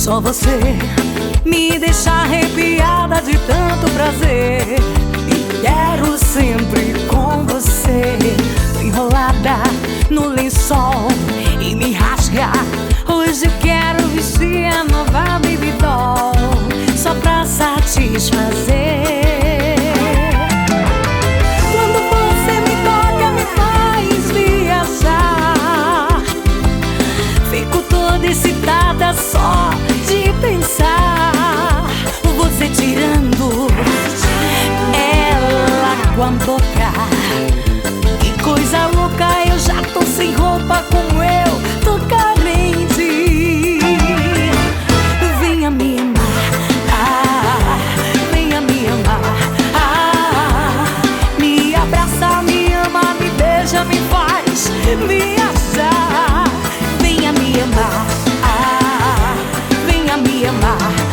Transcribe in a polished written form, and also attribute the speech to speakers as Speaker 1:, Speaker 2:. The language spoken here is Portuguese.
Speaker 1: Só você me deixa arrepiada de tanto prazer. E quero sempre com você. Tô enrolada no lençol e me rasga. Hoje eu quero vestir a nova baby doll só pra satisfazer. Quando você me toca, me faz viajar. Fico toda excitada só de pensar. Você tirando ela com a boca. Que coisa louca, eu já tô sem roupa como eu tô carente. Venha me amar, venha me amar, me abraça, me ama, me beija, me faz viajar. Venha me amar, venha me amar.